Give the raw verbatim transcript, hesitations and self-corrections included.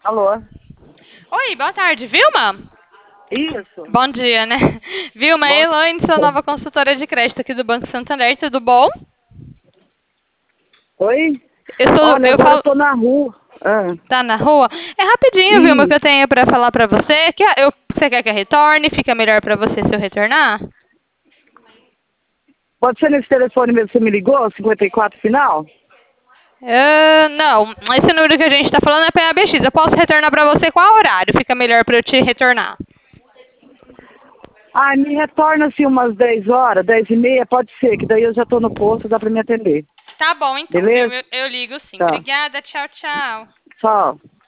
Alô? Oi, boa tarde, Vilma? Isso. Bom dia, né? Vilma, é Bom, Elaine, sua nova consultora de crédito aqui do Banco Santander, tudo bom? oi? Eu sou, Olha, eu agora eu falo, tô na rua. Ah, tá na rua? É rapidinho, Vilma, que eu isso. tenho pra falar pra você. Que eu, você quer que eu retorne? Fica melhor pra você se eu retornar? Pode ser nesse telefone mesmo que você me ligou, cinquenta e quatro final? Ah, não, esse número que a gente tá falando é P A B X. Eu posso retornar pra você qual horário? Fica melhor pra eu te retornar. Ah, me retorna assim umas dez horas, dez e meia, pode ser, que daí eu já tô no posto, dá pra me atender. Tá bom, então, viu? Beleza? Eu, eu ligo sim. Tá. Obrigada, tchau, tchau. Tchau.